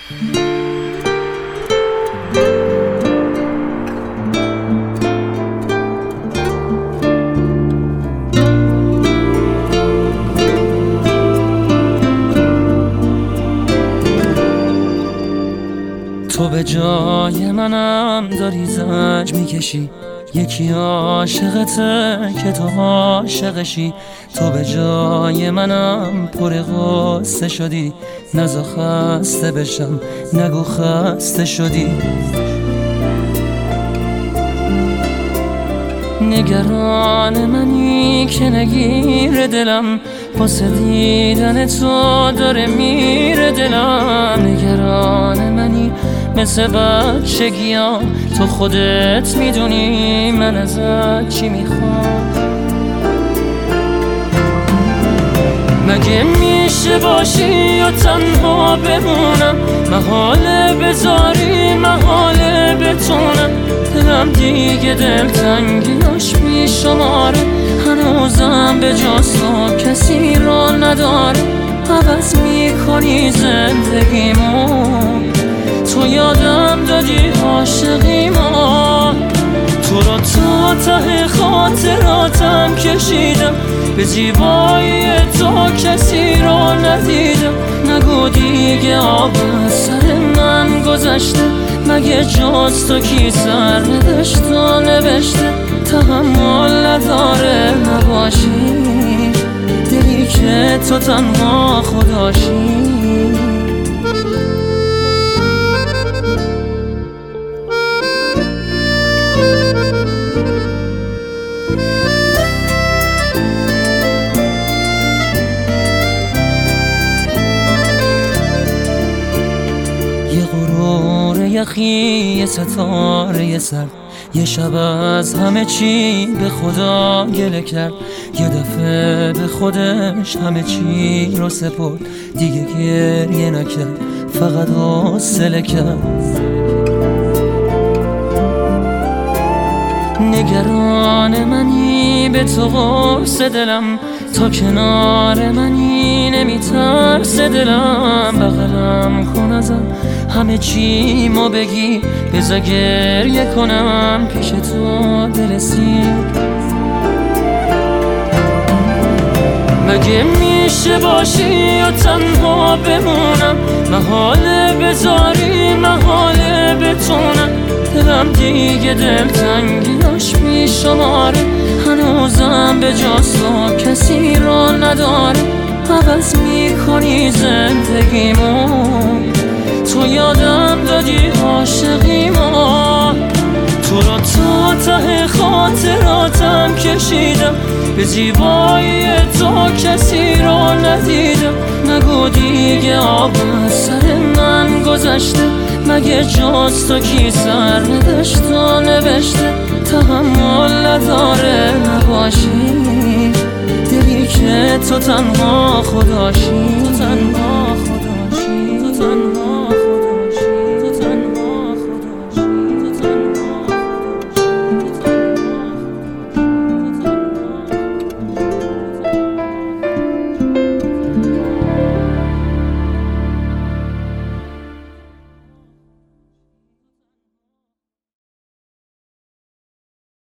تو به جای منم داری زنج میکشی، یکی عاشقته که تو عاشقشی. تو به جای منم پر غصه شدی، نزا خسته بشم نگو خسته شدی. نگران منی که نگیر دلم، واسه دیدن تو داره میره دلم. نگران منی مثل بچگیام، تو خودت میدونی من ازت چی میخوام. مگه میشه باشی یا تنها بمونم، محاله بذاری محاله بتونم. دلم دیگه دلتنگیاش میشماره، هنوزم به جز تو کسی را نداره. عوض میکنی زندگیمو، تو یادم دادی عاشقیمو. تو رو تا ته خاطراتم کشیدم، به زیبایی تو کسی رو ندیدم. نگو دیگه آب سر من گذشته، مگه جز تو کی سر نداشت و نوشته. تحمل نداره نباشی، دلی که تو تنها خداشی. یه غرور یخی، یه ستاره سر، یه شب از همه چی به خدا گله کرد. یه دفعه به خودش همه چی رو سپرد، دیگه گریه نکرد فقط حوصله کرد. نگران منی به تو قرص دلم، تا کنار منی نمیترس دلم. بغلم کن ازم همه چی مو بگی، بذار گریه کنم پیش تو دل سیر. مگه میشه باشی یا تنها بمونم، محاله بذاری محاله بتونم. دلم دیگه دلتنگیاش میشماره، هنوزم به جز تو کسی را نداره. عوض میکنی زندگیمو، تو یادم دادی عاشقیمو. تو رو تا ته خاطراتم کشیدم، به زیبایی تو کسی رو ندیدم. نگو دیگه آب سر من گذشته، مگه جز تو کی سر نداشت و نوشته. تحمل نداره نباشی، دلی که تو تنها خداشی.